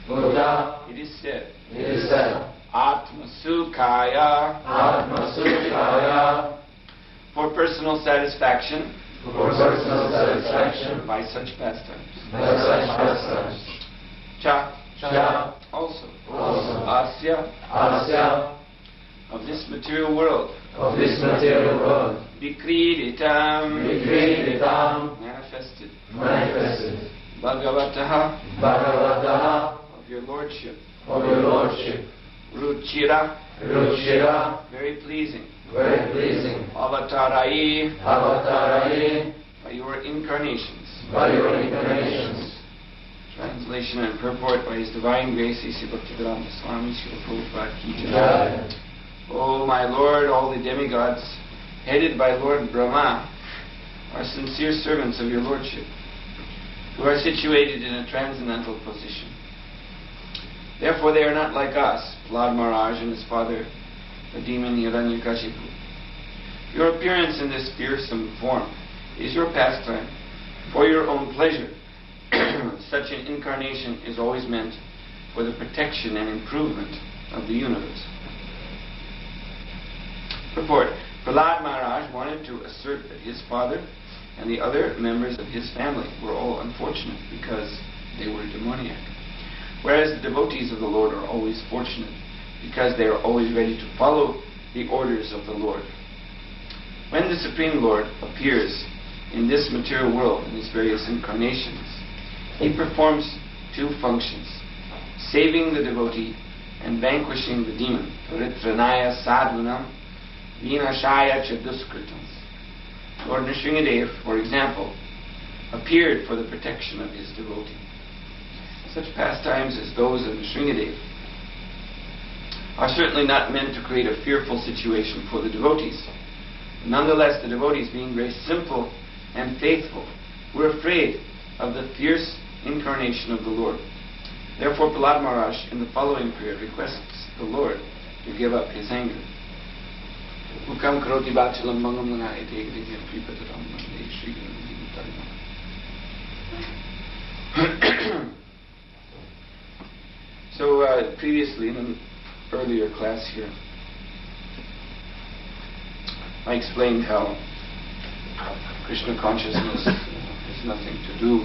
Buddha, it is said, Atma Sukhaya, for personal satisfaction, by such pastimes. Cha, also, Asya, of this material world, Vikriditam, manifested, Bhagavataha, of your lordship, Ruchira, very pleasing, Avatarai, by your incarnations. Translation and purport by His Divine Grace, A.C. Bhaktivedanta Swami Srila Prabhupada Ki Jai. O my Lord, all the demigods, headed by Lord Brahma, are sincere servants of your Lordship, who are situated in a transcendental position. Therefore they are not like us, Prahlad Maharaj and his father, the demon Hiranyakashipu. Your appearance in this fearsome form is your pastime, for your own pleasure. Such an incarnation is always meant for the protection and improvement of the universe. Purport. Prahlad Maharaj wanted to assert that his father and the other members of his family were all unfortunate because they were demoniac, whereas the devotees of the Lord are always fortunate because they are always ready to follow the orders of the Lord. When the Supreme Lord appears in this material world in his various incarnations, he performs two functions: saving the devotee and vanquishing the demon. Paritranaya sadhunam vinashaya chaduskritams. Lord Nrsingadev, for example, appeared for the protection of his devotee. Such pastimes as those of Nrsingadev are certainly not meant to create a fearful situation for the devotees. Nonetheless, the devotees, being very simple and faithful, were afraid of the fierce incarnation of the Lord. Therefore, Prahlad Maharaj, in the following prayer, requests the Lord to give up his anger. Ukam karoti bachilam mangam lanayate gridya pripataram mande Shri Guru. So, previously, in an earlier class here, I explained how Krishna consciousness has nothing to do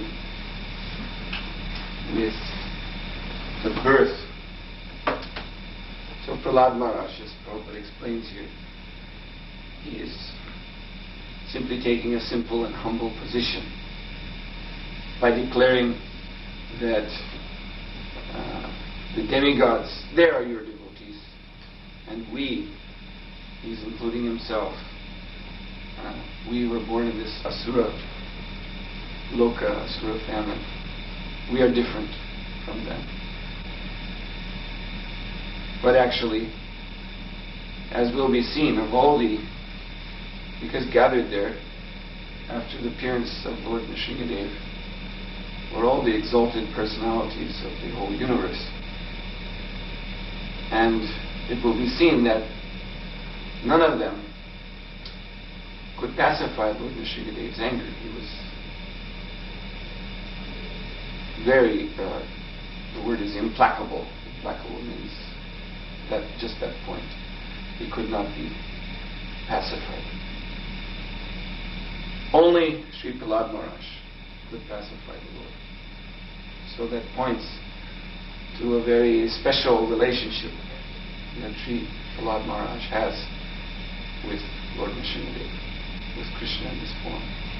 with the birth. So Prahlad Maharaj, as Prabhupada explains here, he is simply taking a simple and humble position by declaring that the demigods, they are your devotees, and we, he's including himself, we were born in this Asura Loka, Asura family. We are different from them. But actually, as will be seen, of all the, because gathered there after the appearance of Lord Nrsingadev were all the exalted personalities of the whole universe. And it will be seen that none of them could pacify Lord Nrsingadev's anger. He was very, the word is implacable. Implacable means that just that point. He could not be pacified. Only Sri Prahlad Maharaj could pacify the Lord. So that points to a very special relationship that Sri Prahlad Maharaj has with Lord Nrsingadev, with Krishna in this form.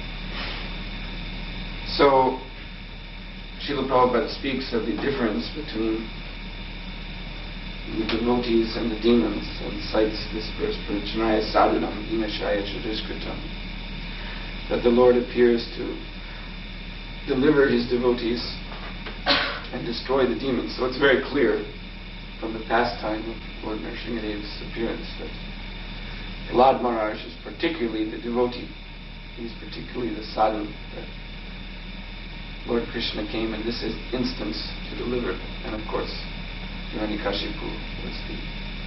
So, Srila Prabhupada speaks of the difference between the devotees and the demons, and cites this verse, Parijanaya sadhunam vinashaya chaduskritam, that the Lord appears to deliver his devotees and destroy the demons. So it's very clear from the pastime of Lord Nrsingadev's appearance that Prahlad Maharaj is particularly the devotee. He's particularly the sadhu that Lord Krishna came in this instance to deliver. And of course, Hiranyakashipu was the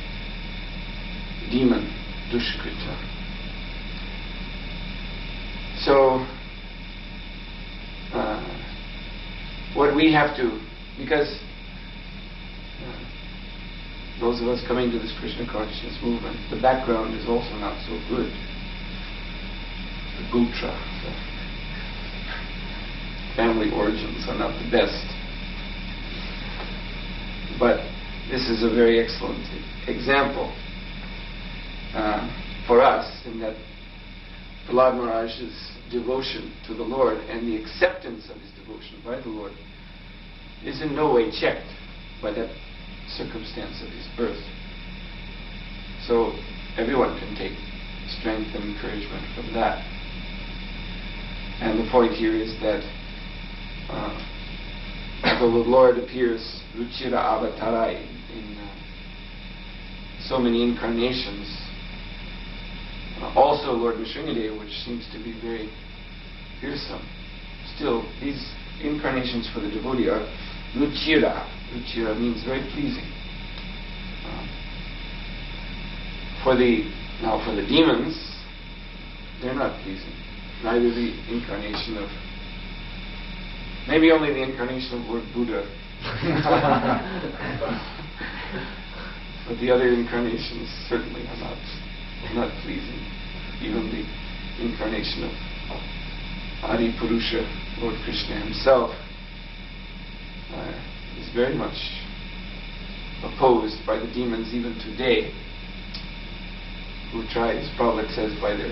demon, Dushkrita. So, what we have to, because those of us coming to this Krishna consciousness movement, the background is also not so good. The gotra, the family origins are not the best. But this is a very excellent example for us, in that Prahlad Maharaj's devotion to the Lord and the acceptance of his devotion by the Lord is in no way checked by that circumstance of his birth. So everyone can take strength and encouragement from that. And the point here is that although the Lord appears Ruchira Avatara in so many incarnations, also Lord Nrsingadeva, which seems to be very fearsome, still these incarnations for the devotee are Ruchira. Ruchira means very pleasing. For the demons, they're not pleasing. Neither the incarnation of, maybe only the incarnation of Lord Buddha. But the other incarnations certainly are not pleasing. Even the incarnation of Adi Purusha, Lord Krishna himself, is very much opposed by the demons even today, who try, as Prabhupada says, by their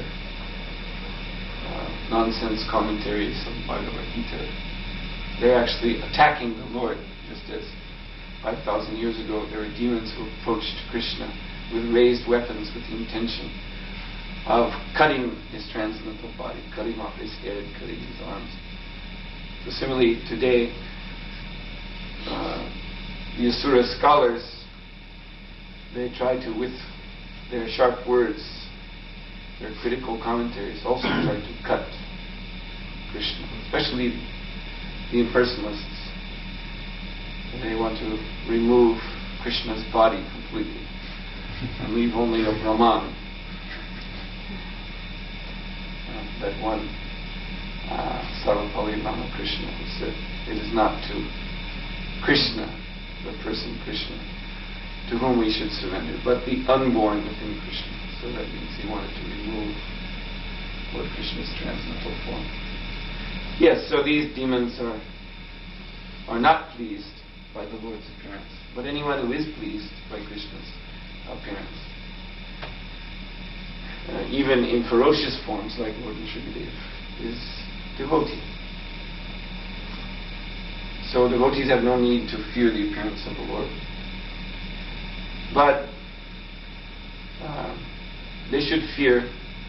nonsense commentaries on Bhagavad Gita. They're actually attacking the Lord, just as 5,000 years ago there were demons who approached Krishna with raised weapons with the intention of cutting his transcendental body, cutting off his head, cutting his arms. So similarly today, the Asura scholars, they try to, with their sharp words, their critical commentaries, also try to cut Krishna, especially the impersonalists. They want to remove Krishna's body completely and leave only a Brahman. That one Sarvapalli Ramakrishna, who said, it is not to Krishna, the person Krishna, to whom we should surrender, but the unborn within Krishna. So that means he wanted to remove Lord Krishna's transcendental form. Yes, so these demons are not pleased by the Lord's appearance, but anyone who is pleased by Krishna's appearance, even in ferocious forms like Lord Nrsingadeva, is devotee. So devotees have no need to fear the appearance of the Lord. But they should fear,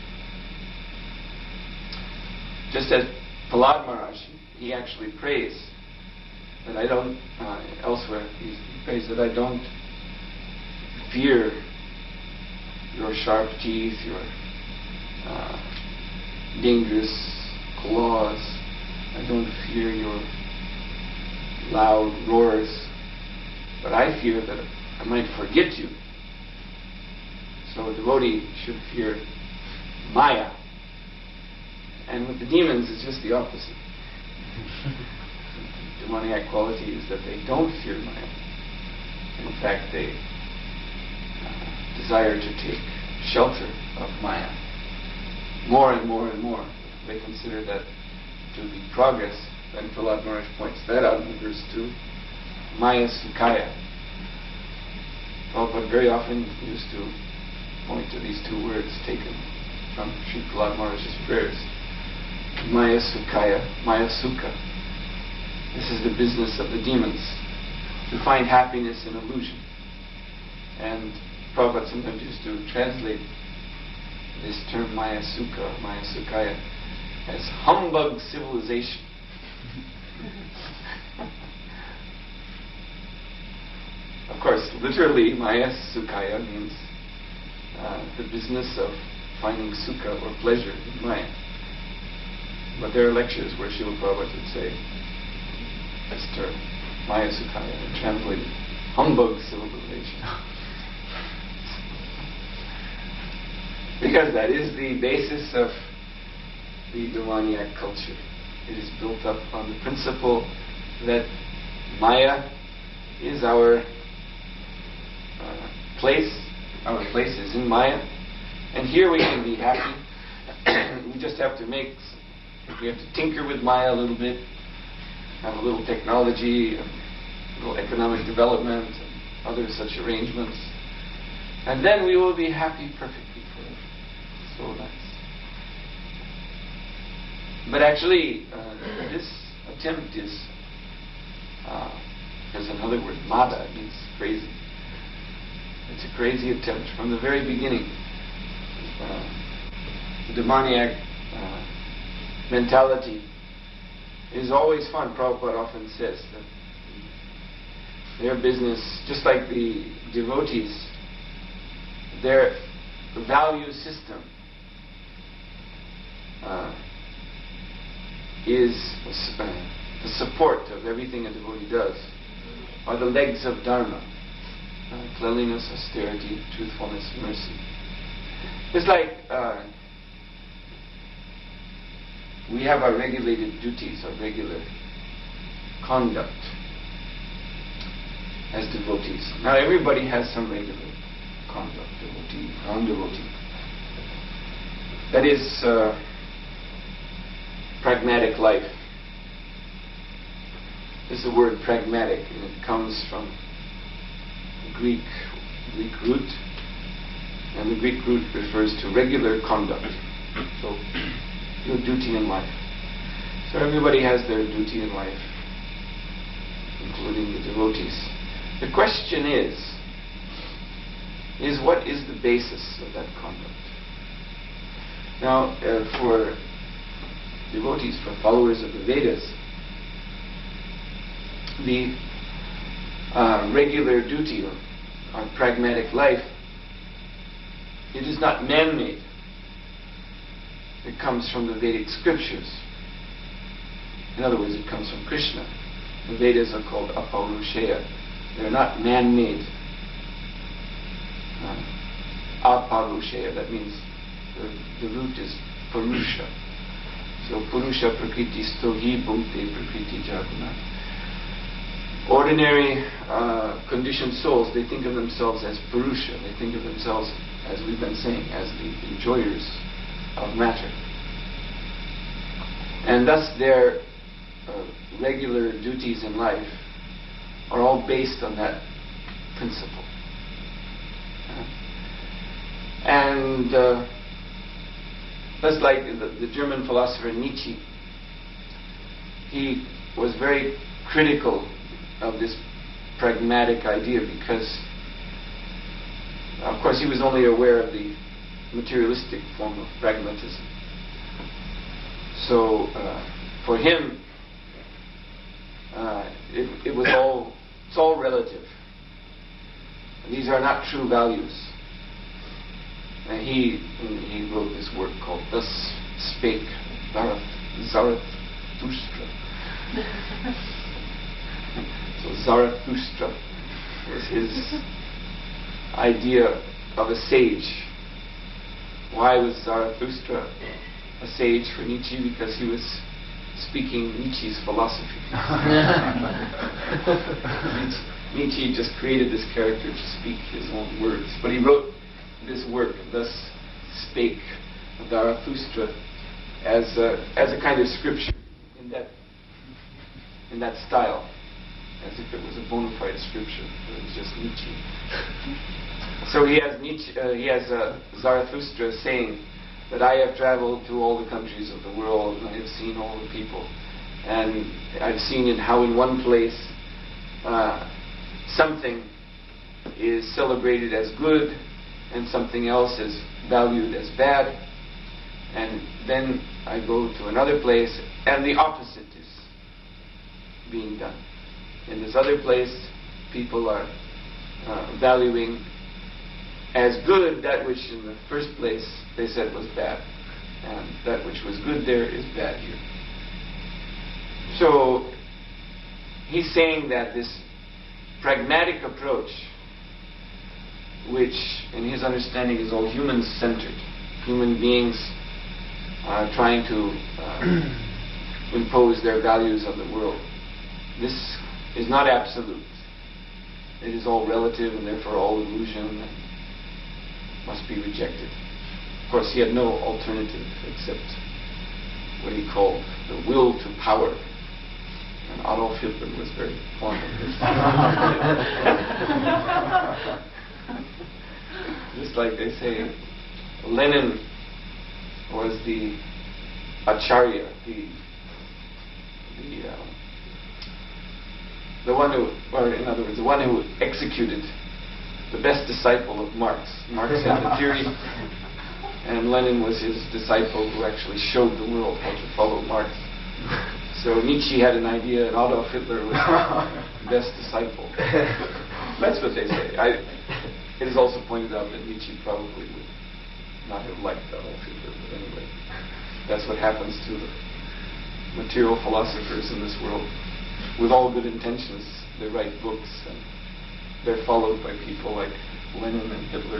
just as Prahlad Maharaj, he actually prays that I don't, elsewhere, he prays that I don't fear your sharp teeth, your dangerous claws. I don't fear your loud roars, but I fear that I might forget you. So a devotee should fear Maya. And with the demons, it's just the opposite. The demoniac quality is that they don't fear Maya. In fact, they desire to take shelter of Maya more and more and more. They consider that to be progress. Then Prahlad Maharaj points that out in verse 2. Maya Sukhaya. Prabhupada very often used to point to these two words taken from Sri Prahlad Maharaj's prayers. Maya Sukhaya, Maya Sukha. This is the business of the demons, to find happiness in illusion. And Prabhupada sometimes used to translate this term Maya Sukha, Maya Sukhaya, as humbug civilization. Of course, literally, Maya Sukhaya means the business of finding sukha or pleasure in Maya. But there are lectures where Srila Prabhupada would say this term, Maya Sukhaya, and translate humbug civilization. Because that is the basis of the demoniac culture. It is built up on the principle that Maya is our place. Our place is in Maya. And here we can be happy. We just have to tinker with Maya a little bit, have a little technology, a little economic development, and other such arrangements. And then we will be happy perfectly forever. So nice. But actually, this attempt is, there's another word, mada, it means crazy. It's a crazy attempt from the very beginning. The demoniac mentality is always fun. Prabhupada often says that their business, just like the devotees, their value system is the support of everything a devotee does, are the legs of Dharma. Cleanliness, austerity, truthfulness, mercy. It's like we have our regulated duties, our regular conduct as devotees. Now everybody has some regular conduct, devotee, non-devotee. That is pragmatic life. This is the word pragmatic, and it comes from the Greek root, and the Greek root refers to regular conduct. So, your duty in life. So everybody has their duty in life, including the devotees. The question is what is the basis of that conduct? Now, for devotees, for followers of the Vedas, the regular duty or our pragmatic life, it is not man-made. It comes from the Vedic scriptures. In other words, it comes from Krishna. The Vedas are called apaurushaya. They're not man-made. Aparushaya, that means the root is Purusha. So Purusha Prakriti Stohi Bhumte Prakriti Jaguna. Ordinary conditioned souls, they think of themselves as Purusha. They think of themselves, as we've been saying, as the enjoyers of matter. And thus their regular duties in life are all based on that principle. And that's like the German philosopher Nietzsche. He was very critical of this pragmatic idea because, of course, he was only aware of the materialistic form of pragmatism. So, for him, it's all relative. These are not true values. And he wrote this work called Thus Spake Zarathustra. So Zarathustra was his idea of a sage. Why was Zarathustra a sage for Nietzsche? Because he was speaking Nietzsche's philosophy. Nietzsche just created this character to speak his own words. But he wrote this work, Thus Spake Zarathustra, as a kind of scripture in that style, as if it was a bona fide scripture. It was just Nietzsche. So he has Zarathustra saying that I have traveled to all the countries of the world and I have seen all the people, and I've seen how in one place something is celebrated as good and something else is valued as bad, and then I go to another place and the opposite is being done. In this other place, people are valuing as good that which in the first place they said was bad, and that which was good there is bad here. So he's saying that this pragmatic approach, which in his understanding is all human-centered, human beings trying to impose their values on the world, this is not absolute. it is all relative and therefore all illusion and must be rejected. Of course, he had no alternative except what he called the will to power. And Adolf Hitler was very fond of this. Just like they say, Lenin was the Acharya, the one who, or in other words, the one who executed the best disciple of Marx. Marx had the theory, and Lenin was his disciple who actually showed the world how to follow Marx. So Nietzsche had an idea, and Adolf Hitler was the best disciple. That's what they say. It is also pointed out that Nietzsche probably would not have liked Adolf Hitler, but anyway, that's what happens to the material philosophers in this world. With all good intentions, they write books, and they're followed by people like Lenin and Hitler,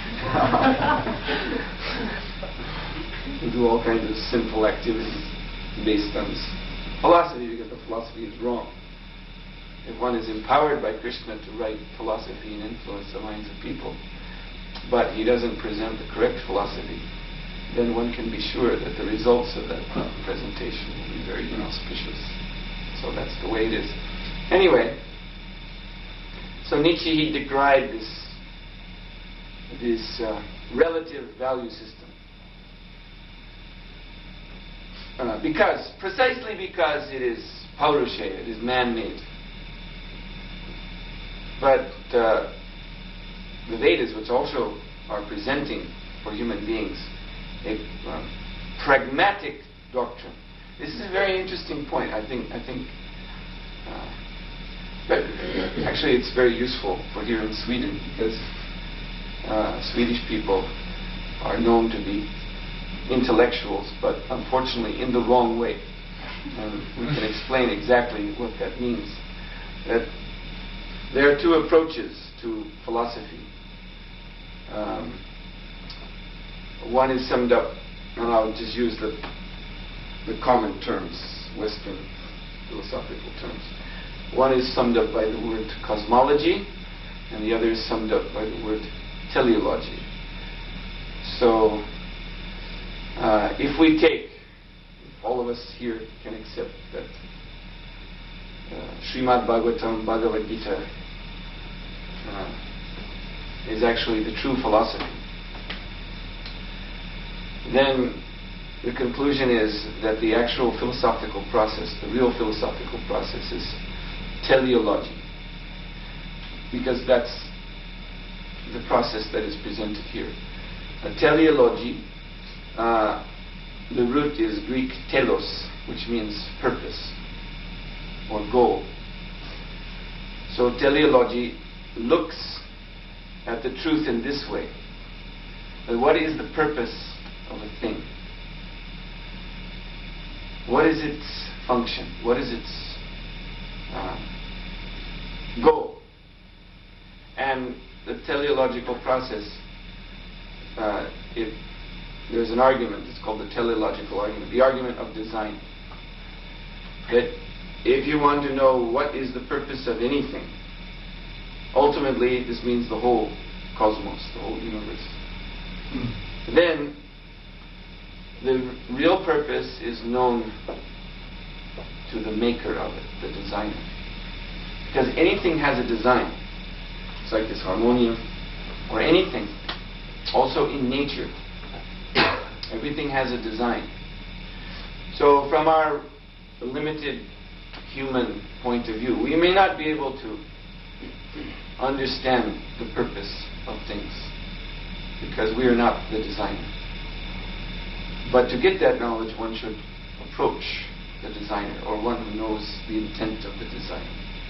who do all kinds of sinful activities based on this philosophy, because the philosophy is wrong. If one is empowered by Krishna to write philosophy and influence the minds of people, but he doesn't present the correct philosophy, then one can be sure that the results of that presentation will be very inauspicious. So that's the way it is. Anyway, so Nietzsche, he decried this relative value system. Precisely because it is paurushe, it is man-made. But the Vedas, which also are presenting for human beings a pragmatic doctrine. This is a very interesting point. I think but actually it's very useful for here in Sweden, because Swedish people are known to be intellectuals, but unfortunately in the wrong way. And we can explain exactly what that means. That there are two approaches to philosophy. One is summed up, and I'll just use the common terms, Western philosophical terms. One is summed up by the word cosmology, and the other is summed up by the word teleology. So, if we take, all of us here can accept that Srimad Bhagavatam, Bhagavad Gita, is actually the true philosophy, then the conclusion is that the actual philosophical process, the real philosophical process, is teleology, because that's the process that is presented here. Teleology, the root is Greek telos, which means purpose or goal. So teleology looks at the truth in this way: that what is the purpose of a thing? What is its function? What is its goal? And the teleological process, there's an argument, it's called the teleological argument, the argument of design. That if you want to know what is the purpose of anything, ultimately this means the whole cosmos, the whole universe. Then the real purpose is known to the maker of it, the designer. Because anything has a design. It's like this harmonium, or anything. Also in nature, everything has a design. So from our limited human point of view, we may not be able to understand the purpose of things, because we are not the designer. But to get that knowledge, one should approach the designer, or one who knows the intent of the designer.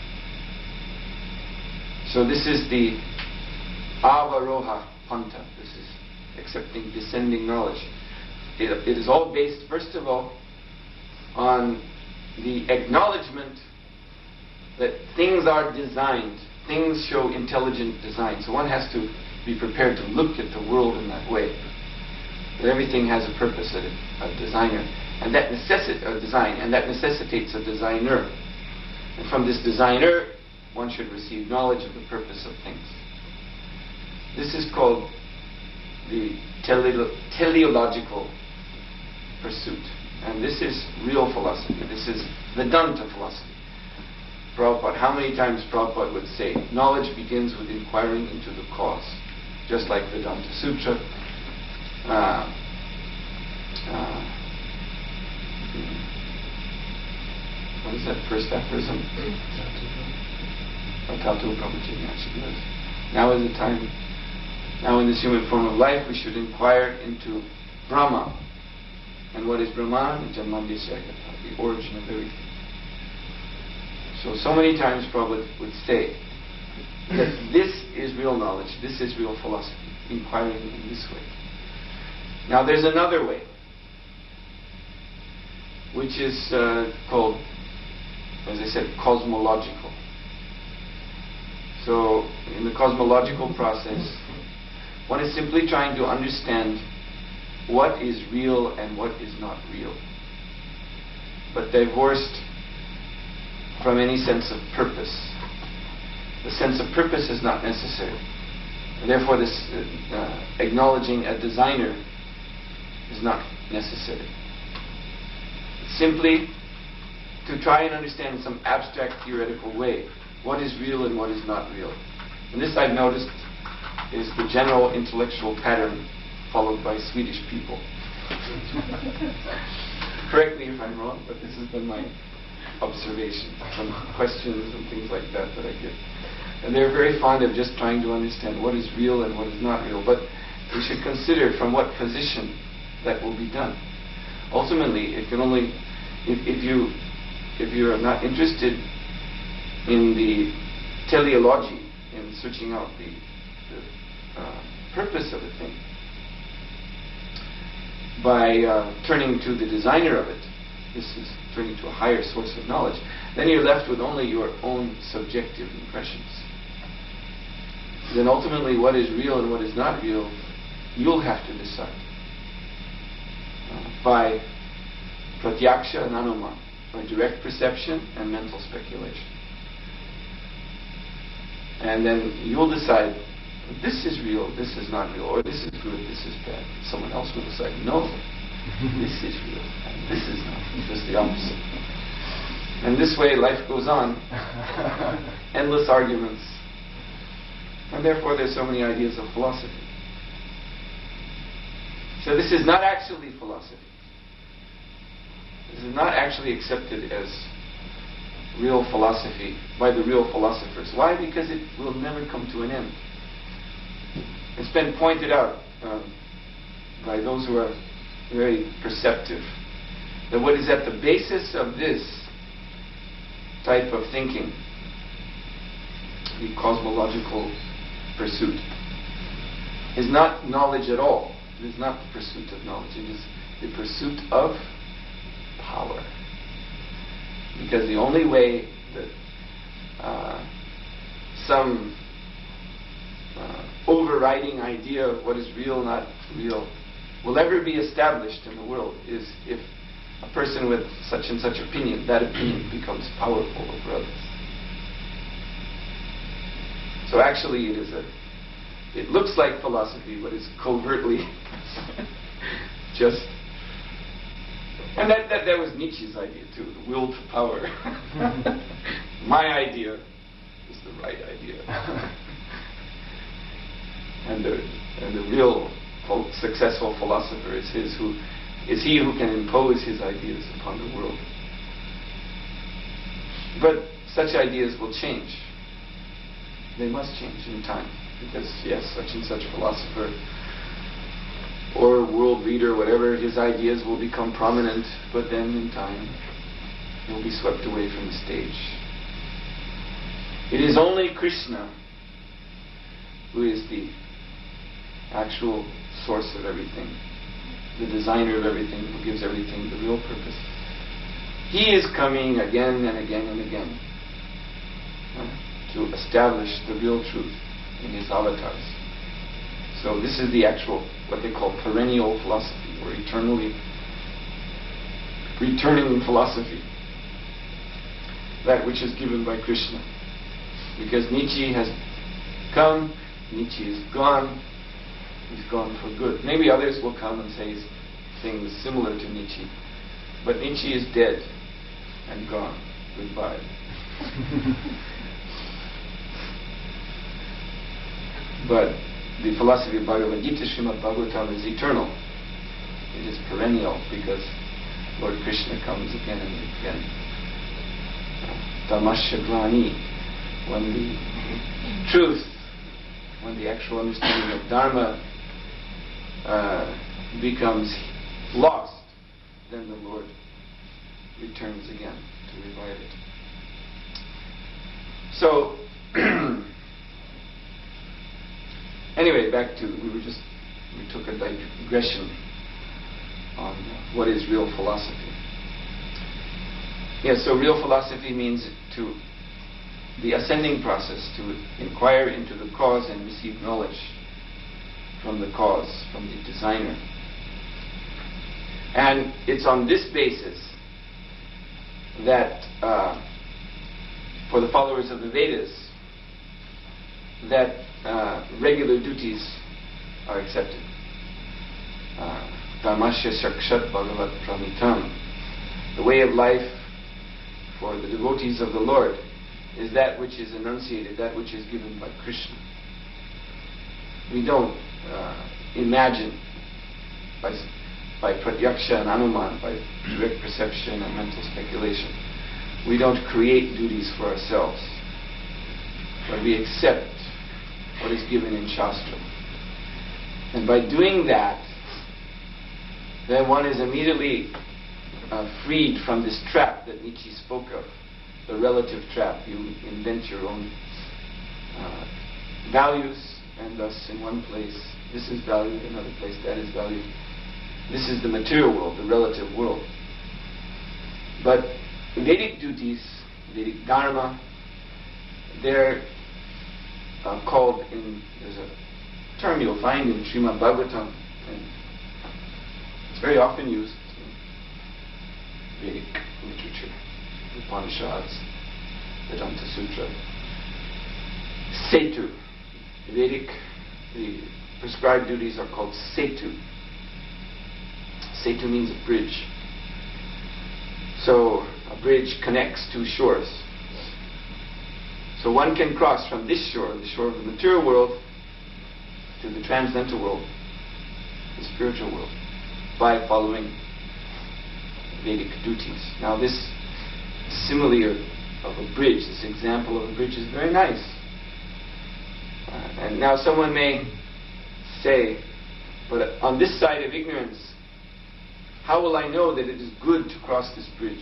So this is the avaroha panta. This is accepting descending knowledge. It is all based, first of all, on the acknowledgement that things are designed. Things show intelligent design. So one has to be prepared to look at the world in that way. That everything has a purpose, a designer, and that necessitates a designer. And from this designer, one should receive knowledge of the purpose of things. This is called the teleological pursuit. And this is real philosophy. This is Vedanta philosophy. Prabhupada, how many times Prabhupada would say, knowledge begins with inquiring into the cause. Just like Vedanta Sutra. What is that first aphorism? Tatu Prabhupada. Now is the time. Now in this human form of life, we should inquire into Brahma. And what is Brahman? The origin of everything. So many times Prabhupada would say that this is real knowledge, this is real philosophy, inquiring in this way. Now there's another way, which is called, as I said, cosmological. So in the cosmological process, one is simply trying to understand what is real and what is not real, but divorced from any sense of purpose. The sense of purpose is not necessary. And therefore this acknowledging a designer is not necessary. Simply to try and understand in some abstract theoretical way what is real and what is not real. And this, I've noticed, is the general intellectual pattern followed by Swedish people. Correct me if I'm wrong, but this has been my observation from questions and things like that I get. And they're very fond of just trying to understand what is real and what is not real. But we should consider from what position that will be done. Ultimately, if you are not interested in the teleology, in searching out the purpose of a thing, by turning to the designer of it, this is turning to a higher source of knowledge, then you're left with only your own subjective impressions. Then ultimately what is real and what is not real, you'll have to decide. By pratyaksha and anuma, by direct perception and mental speculation. And then you'll decide, this is real, this is not real, or this is good, this is bad. Someone else will decide, no, this is real, and this is not, just the opposite. And this way life goes on, endless arguments. And therefore there's so many ideas of philosophy. So this is not actually philosophy. This is not actually accepted as real philosophy by the real philosophers. Why? Because it will never come to an end. It's been pointed out by those who are very perceptive that what is at the basis of this type of thinking, the cosmological pursuit, is not knowledge at all. It is not the pursuit of knowledge. It is the pursuit of power. Because the only way that some overriding idea of what is real, not real, will ever be established in the world is if a person with such and such opinion, that opinion becomes powerful over others. So actually it looks like philosophy, but it's covertly just... And that was Nietzsche's idea too, the will to power. My idea is the right idea. And the real successful philosopher is he who can impose his ideas upon the world. But such ideas will change. They must change in time. Because yes, such and such philosopher or world leader, whatever, his ideas will become prominent, but then in time he'll be swept away from the stage. It is only Krishna who is the actual source of everything, the designer of everything, who gives everything the real purpose. He is coming again and again and again to establish the real truth in his avatars. So this is the actual, what they call perennial philosophy, or eternally returning philosophy, that which is given by Krishna. Because Nietzsche has come, Nietzsche is gone, he's gone for good. Maybe others will come and say things similar to Nietzsche, but Nietzsche is dead and gone. Goodbye. But the philosophy of Bhagavad Gita, Srimad Bhagavatam, is eternal. It is perennial because Lord Krishna comes again and again. Dhammasya glani, when the truth, when the actual understanding of Dharma becomes lost, then the Lord returns again to revive it. So, anyway, back to, we took a digression on what is real philosophy. Yes, so real philosophy means the ascending process, to inquire into the cause and receive knowledge from the cause, from the designer. And it's on this basis that for the followers of the Vedas, that regular duties are accepted. Dhammasya sakshat bhagavat pramitam. The way of life for the devotees of the Lord is that which is enunciated, that which is given by Krishna. We don't imagine by pratyaksha and anuman, by direct perception and mental speculation. We don't create duties for ourselves, but we accept what is given in Shastra. And by doing that, then one is immediately freed from this trap that Nietzsche spoke of, the relative trap. You invent your own values, and thus in one place this is valued, in another place that is valued. This is the material world, the relative world. But Vedic duties, Vedic Dharma, they're called there's a term you'll find in Srimad Bhagavatam, and it's very often used in Vedic literature, Upanishads, Vedanta Sutra. Setu. Vedic, the prescribed duties are called Setu. Setu means a bridge. So a bridge connects two shores. So one can cross from this shore, the shore of the material world, to the transcendental world, the spiritual world, by following Vedic duties. Now this simile of a bridge, this example of a bridge is very nice. And now someone may say, but on this side of ignorance, how will I know that it is good to cross this bridge?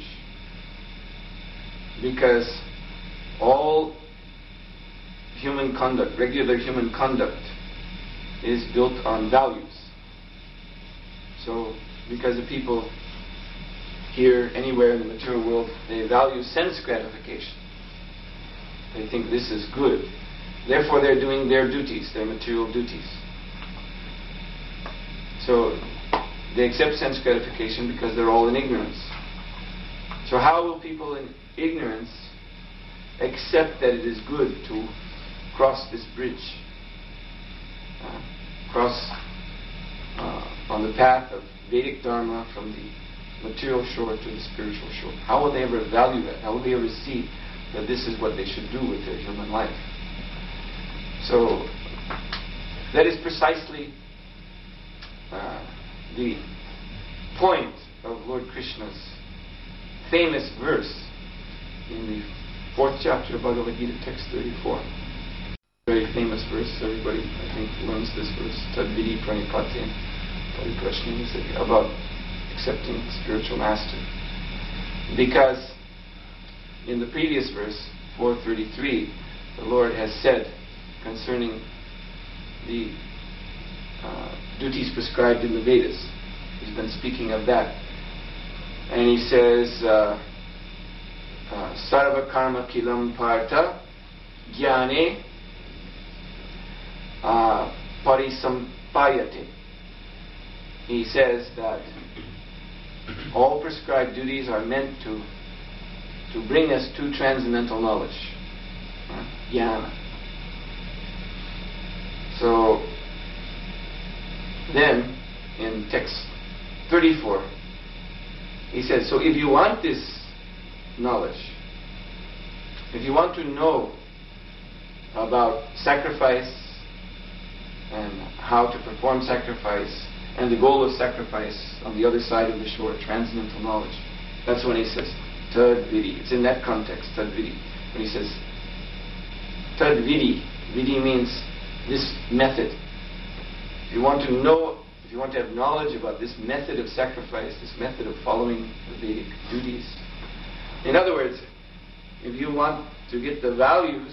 Because all human conduct, regular human conduct, is built on values. So, because the people here, anywhere in the material world, they value sense gratification. They think this is good. Therefore, they're doing their duties, their material duties. So, they accept sense gratification because they're all in ignorance. So how will people in ignorance accept that it is good to cross this bridge? Cross on the path of Vedic Dharma from the material shore to the spiritual shore. How will they ever value that? How will they ever see that this is what they should do with their human life? So that is precisely the point of Lord Krishna's famous verse in the 4th chapter of Bhagavad Gita, text 34. Very famous verse. Everybody, I think, learns this verse. Tadvidi pranipate pariprashni, about accepting spiritual master. Because in the previous verse, 4:33, the Lord has said concerning the duties prescribed in the Vedas. He's been speaking of that. And he says, Sarva karma kilam partha jnane parisampayate. He says that all prescribed duties are meant to bring us to transcendental knowledge. Jnana. So then in text 34 he says, so if you want this knowledge, if you want to know about sacrifice and how to perform sacrifice and the goal of sacrifice on the other side of the shore, transcendental knowledge, that's when he says tad vidi. It's in that context, tad vidi, when he says tad vidi. Vidi means this method. If you want to know, if you want to have knowledge about this method of sacrifice, this method of following the Vedic duties, in other words, if you want to get the values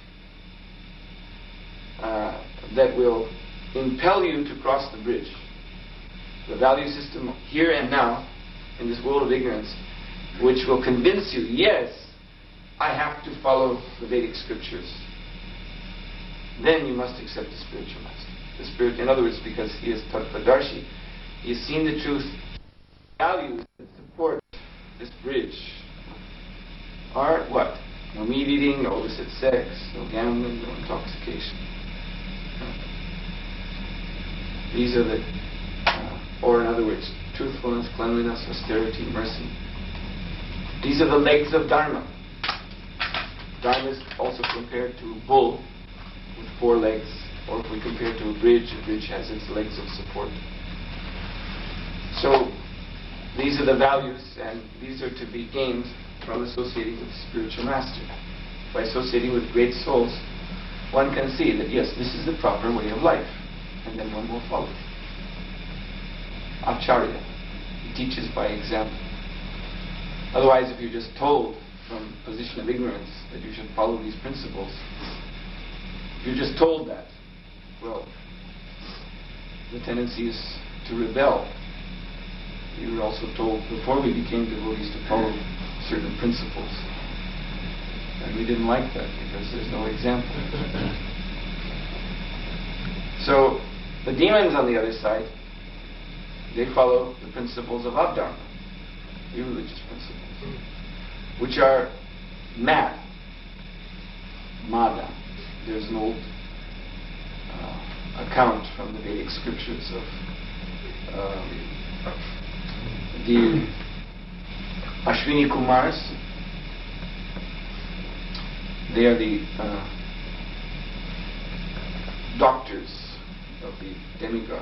that will impel you to cross the bridge, the value system here and now in this world of ignorance, which will convince you, yes, I have to follow the Vedic scriptures, then you must accept the spiritual master. The spirit, in other words, because he is Tattvadarshi, he has seen the truth. Values that support this bridge are what? No meat eating, no illicit sex, no gambling, no intoxication. These are the, or in other words, truthfulness, cleanliness, austerity, mercy. These are the legs of Dharma. Dharma is also compared to a bull with 4 legs, or if we compare it to a bridge has its legs of support. So these are the values, and these are to be gained from associating with the spiritual master. By associating with great souls, one can see that yes, this is the proper way of life, and then one will follow. Acharya, he teaches by example. Otherwise, if you're just told from a position of ignorance that you should follow these principles, if you're just told that, well, the tendency is to rebel. We were also told before we became devotees to follow certain principles, and we didn't like that because there's no example. So the demons on the other side, they follow the principles of Abdharma, the religious principles, which are mad, mada. There's an old account from the Vedic scriptures of the Ashwini Kumars. They are the doctors of the demigods.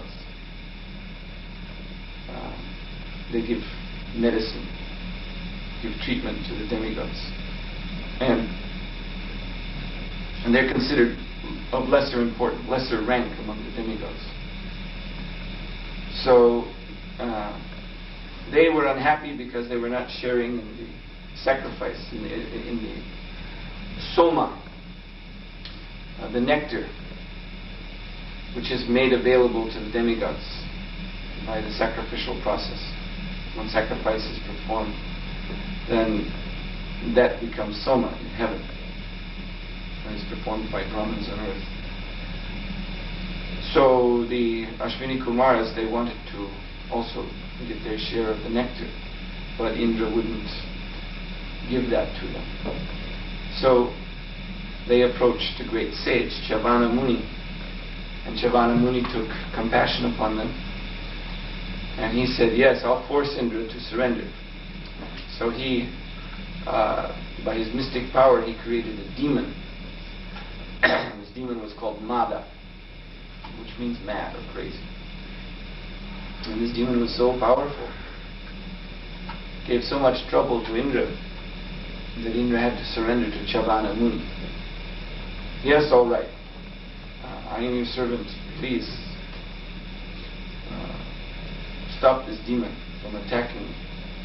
They give medicine, give treatment to the demigods, and they're considered of lesser rank among the demigods. So they were unhappy because they were not sharing in the sacrifice, in the soma, the nectar, which is made available to the demigods by the sacrificial process. When sacrifice is performed, then that becomes soma in heaven. And it's performed by Brahmins on earth. So the Ashwini Kumaras, they wanted to also get their share of the nectar, but Indra wouldn't give that to them. So they approached a great sage, Chavana Muni, and Chavana Muni took compassion upon them, and he said, yes, I'll force Indra to surrender. So he, by his mystic power, he created a demon. This demon was called Mada, which means mad or crazy. And this demon was so powerful, gave so much trouble to Indra, that Indra had to surrender to Chavana Muni. Yes, all right. I am your servant. Please stop this demon from attacking me.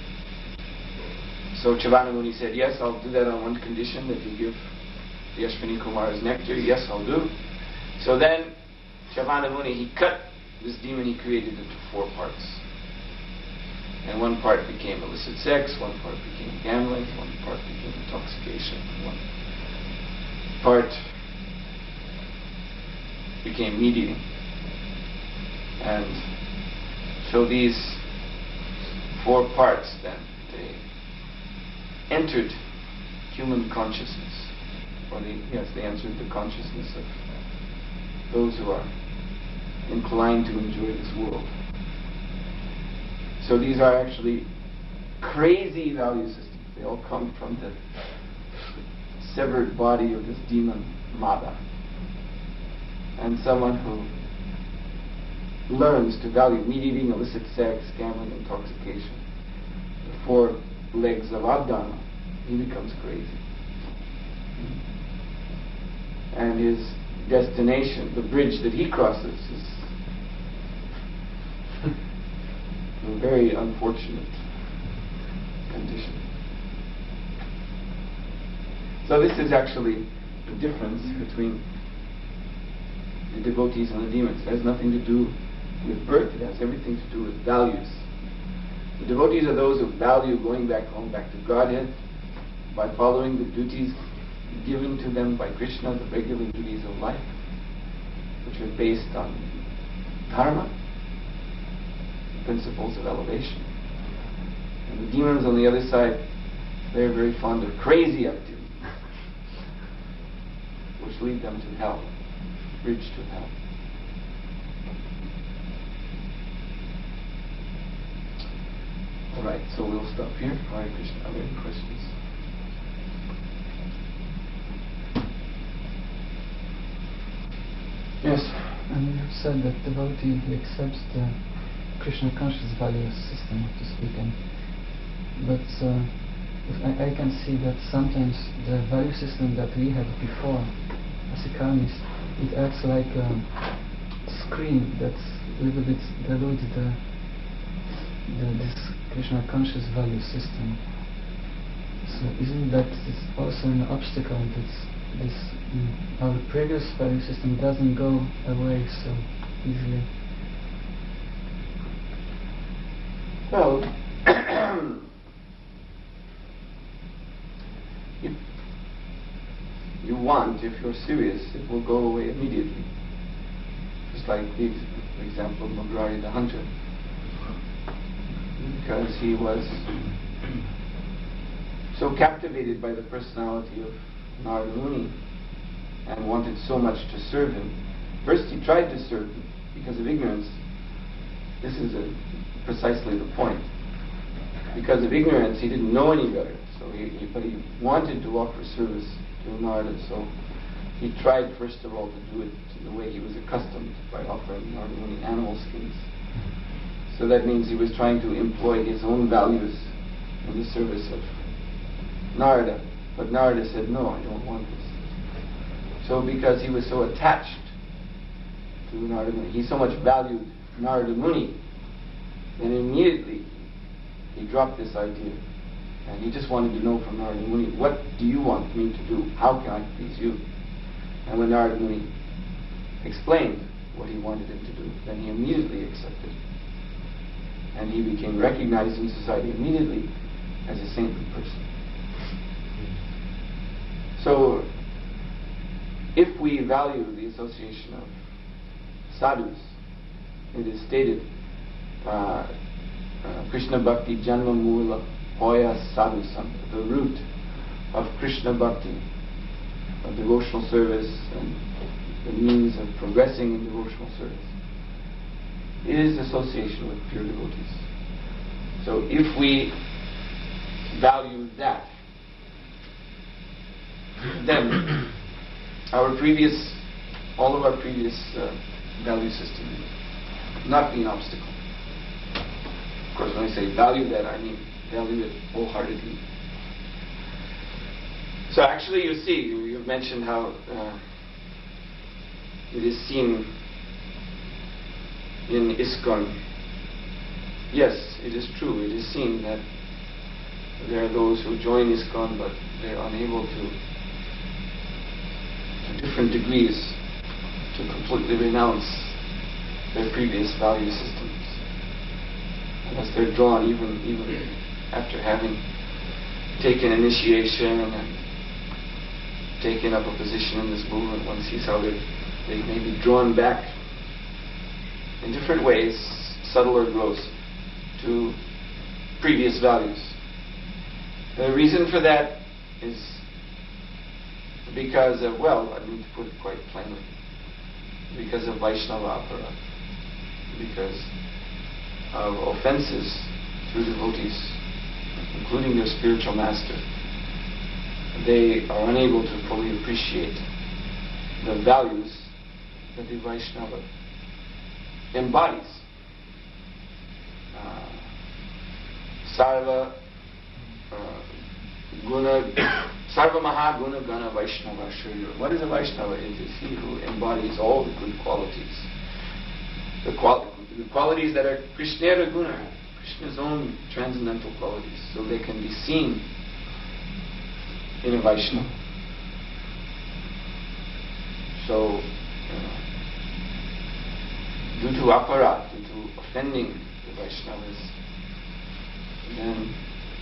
So Chavana Muni said, yes, I'll do that on one condition, that you give the Ashwini Kumar's nectar. Yes, I'll do. So then Chavana Muni, he cut this demon he created into 4 parts. And one part became illicit sex, one part became gambling, one part became intoxication, one part became meat eating. And so these 4 parts then, they entered human consciousness. or they answered the consciousness of those who are inclined to enjoy this world. So these are actually crazy value systems. They all come from the severed body of this demon Mada. And someone who learns to value meat eating, illicit sex, gambling, intoxication, the 4 legs of Abdana, he becomes crazy. And his destination, the bridge that he crosses, is a very unfortunate condition. So this is actually the difference between the devotees and the demons. It has nothing to do with birth, it has everything to do with values. The devotees are those who value going back home, back to Godhead, by following the duties given to them by Krishna, the regular duties of life, which are based on dharma, principles of elevation. And the demons on the other side, they're very fond of crazy activity, which lead them to hell, bridge to hell. Alright, so we'll stop here. Hare Krishna. Are there any questions? Yes? And you said that devotee, he accepts the Krishna conscious value system, to speak, but I can see that sometimes the value system that we had before, as a karmist, it acts like a screen that a little bit dilutes this Krishna conscious value system. So isn't that also an obstacle that our previous value system doesn't go away so easily? Well, if you want, if you're serious, it will go away immediately. Just like the example of Mudrari the hunter. Because he was so captivated by the personality of Narada Muni and wanted so much to serve him. First he tried to serve him because of ignorance. This is precisely the point. Because of ignorance, he didn't know any better. So but he wanted to offer service to Narada. So he tried first of all to do it the way he was accustomed, by offering Narada Muni animal skins. So that means he was trying to employ his own values in the service of Narada. But Narada said, no, I don't want this. So because he was so attached to Narada Muni, he so much valued Narada Muni, then immediately he dropped this idea. And he just wanted to know from Narada Muni, what do you want me to do? How can I please you? And when Narada Muni explained what he wanted him to do, then he immediately accepted. And he became recognized in society immediately as a saintly person. So, if we value the association of sadhus, it is stated, Krishna Bhakti Janma Mula Hoya Sadhu Sangha, the root of Krishna Bhakti, of devotional service and the means of progressing in devotional service, is association with pure devotees. So if we value that, then all of our previous value system will not be an obstacle. Of course, when I say value that, I mean value it wholeheartedly. So actually, you see, you've mentioned how it is seen in ISKCON. Yes, it is true. It is seen that there are those who join ISKCON, but they are unable to different degrees, to completely renounce their previous value systems. Unless they're drawn, even after having taken initiation and taken up a position in this movement, one sees how they may be drawn back in different ways, subtle or gross, to previous values. The reason for that is because of, well, I need to put it quite plainly, because of Vaishnava aparat, because of offenses through devotees, including their spiritual master. They are unable to fully appreciate the values that the Vaishnava embodies. Sarva Maha Guna Gana Vaishnava Shurya. What is a Vaishnava? It is he who embodies all the good qualities. The qualities that are Krishnera Guna, Krishna's own transcendental qualities, so they can be seen in a Vaishnava. So, due to aparat, due to offending the Vaishnavas, then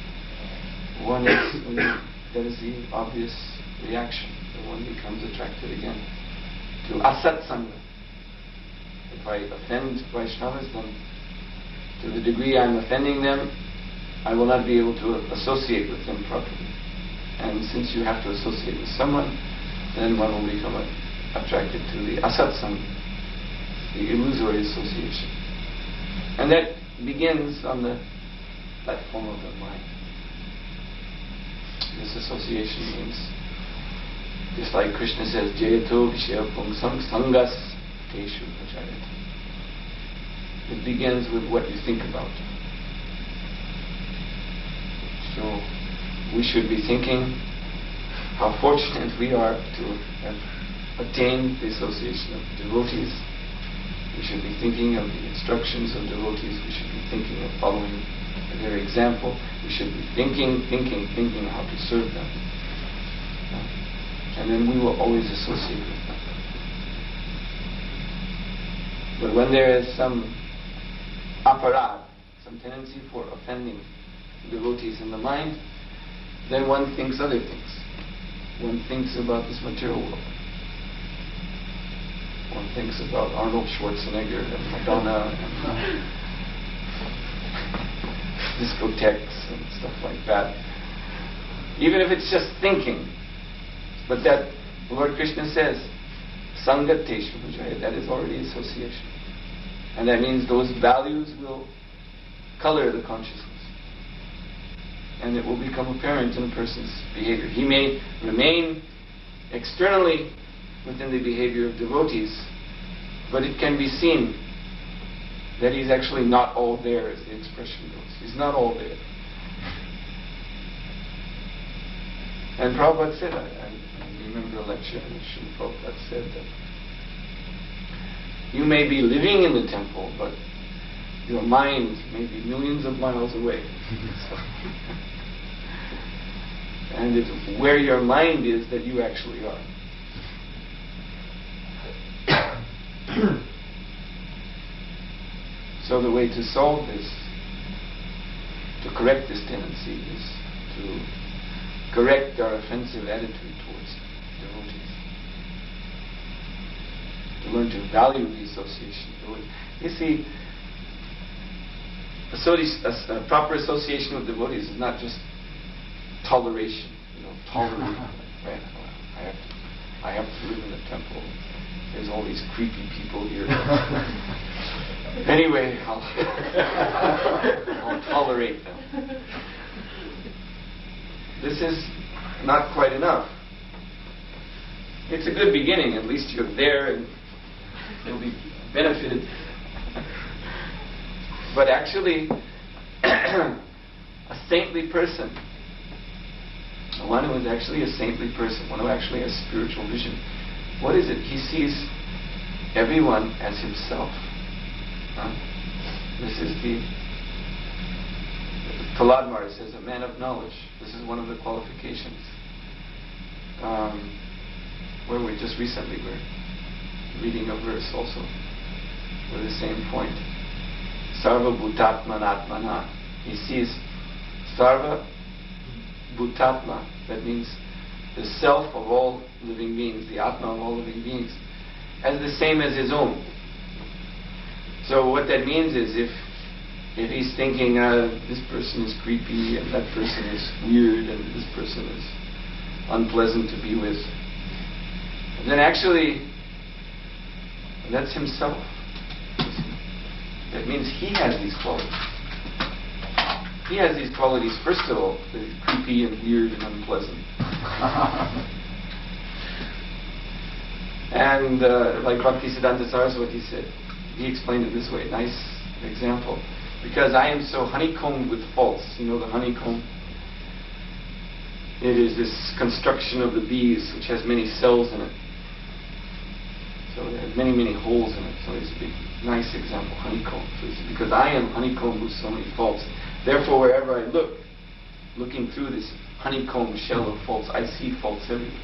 that is the obvious reaction. And one becomes attracted again to asat sangha. If I offend Vaishnavas, then to the degree I'm offending them, I will not be able to associate with them properly. And since you have to associate with someone, then one will become attracted to the asat sangha, the illusory association. And that begins on the platform of the mind. This association means, just like Krishna says, Jayato Vishya Pungsam Sangas Teshu Pracharita. It begins with what you think about. So we should be thinking how fortunate we are to have attained the association of devotees. We should be thinking of the instructions of devotees. We should be thinking of following their example. We should be thinking how to serve them. And then we will always associate with them. But when there is some aparad, some tendency for offending devotees in the mind, then one thinks other things. One thinks about this material world. One thinks about Arnold Schwarzenegger and Madonna and discotheques and stuff like that. Even if it's just thinking. But that, Lord Krishna says, Sangateshu Vajaya, that is already association. And that means those values will color the consciousness. And it will become apparent in a person's behavior. He may remain externally within the behavior of devotees, but it can be seen that he's actually not all there, as the expression goes. He's not all there. And Prabhupada said, I remember a lecture in Srila Prabhupada said that you may be living in the temple, but your mind may be millions of miles away. And it's where your mind is that you actually are. So the way to solve this, to correct this tendency, is to correct our offensive attitude towards devotees. To learn to value the association of devotees. You see, a proper association with devotees is not just toleration. Tolerate. Right? I have to live in the temple. There's all these creepy people here. Anyway, I'll tolerate them. This is not quite enough. It's a good beginning. At least you're there and you'll be benefited. But actually, a saintly person, one who is actually a saintly person, one who actually has spiritual vision, what is it? He sees everyone as himself. This is the Prahlad Maharaj says, a man of knowledge. This is one of the qualifications. Where we just recently were reading a verse also with the same point. Sarva Bhutatman Atmana. He sees Sarva Bhutatma. That means the self of all living beings, the Atma of all living beings, as the same as his own. So what that means is if he's thinking this person is creepy and that person is weird and this person is unpleasant to be with, then actually that's himself. That means he has these qualities. He has these qualities, first of all, that he's creepy and weird and unpleasant. And like Bhaktisiddhanta Saraswati said, he explained it this way, nice example. Because I am so honeycombed with faults, you know the honeycomb? It is this construction of the bees which has many cells in it. So it has many, many holes in it. So it's a big, nice example, honeycomb. So it's because I am honeycombed with so many faults. Therefore, wherever I look, looking through this honeycomb shell of faults, I see faults everywhere.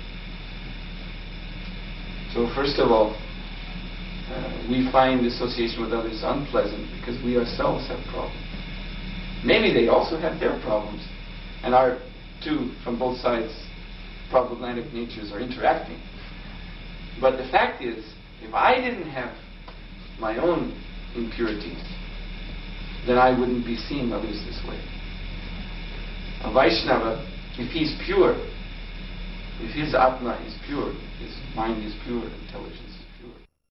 So first of all, we find association with others unpleasant because we ourselves have problems. Maybe they also have their problems, and our two, from both sides, problematic natures are interacting. But the fact is, if I didn't have my own impurities, then I wouldn't be seeing others this way. A Vaishnava, if he's pure, if his Atma is pure, his mind is pure, intelligence